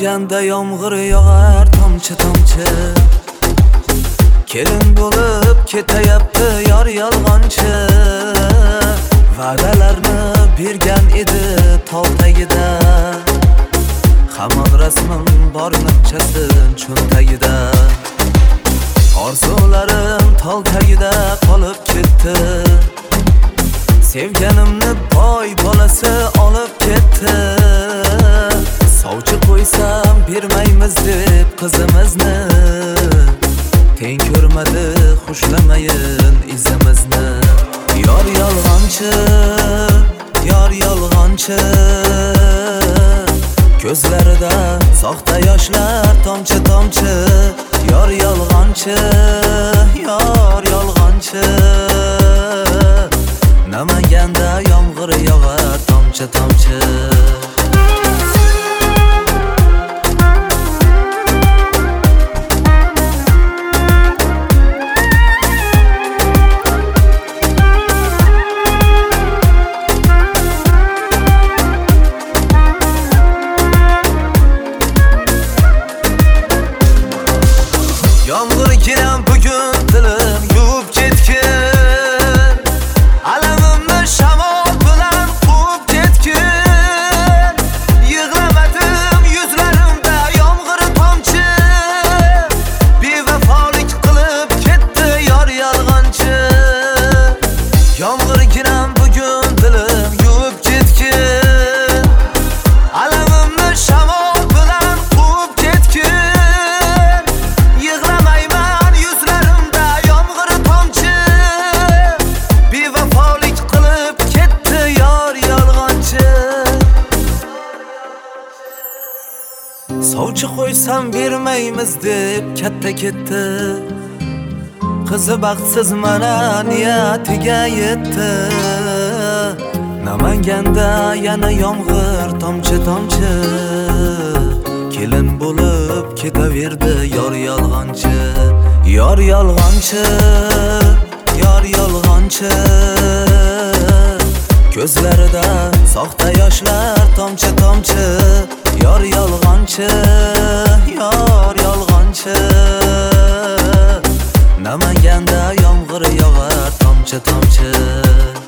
Namanganda yomg'ir yog'ar tomchi tomchi. Kelin bo'lib ketayapti yor yolg'onchi. Va'dalarni bergan edi tol tagida. Hamon rasmim bor naqchasin cho'ntagida. Orzularim tol tagida qolib ketdi. Sevganimni boy bolasi olib ketdi. Sovchi qo'ysam bermaymiz deb qizimizni. Teng ko'rmadi xushlamayin izimizni. Yor yolg'onchi, yor yolg'onchi. Ko'zlarida soxta yoshlar tomchi tomchi. Yor yolg'onchi, yor yolg'onchi. Namanganda yomg'ir yog'ar tomchi tomchi. Yomg'ir kelgan bugun dilim yuvib ketgin. Alamimni shamol bilan quvib ketgin. Yig'lamadim yuzlarimda yomg'ir tomchi. Bevafolik qilib ketdi yor yolg'onchi. Yomg'ir kelgan bugun dilim yuvib ketgin. Alamimni shamol bilan quvib ketgin. Sovchi qo'ysam bermaymiz deb katta ketdi. Qizi baxtsiz mana niyatiga yetdi. Namanganda yana yomg'ir tomchi tomchi. Kelin bo'lib ketaverdi yor yolg'onchi. Yor yolg'onchi, yor yolg'onchi. Ko'zlarida soxta yoshlar tomchi tomchi. Yor yolg'onchi, yor yolg'onchi. Namanganda yomg'ir yog'ar tomchi tomchi.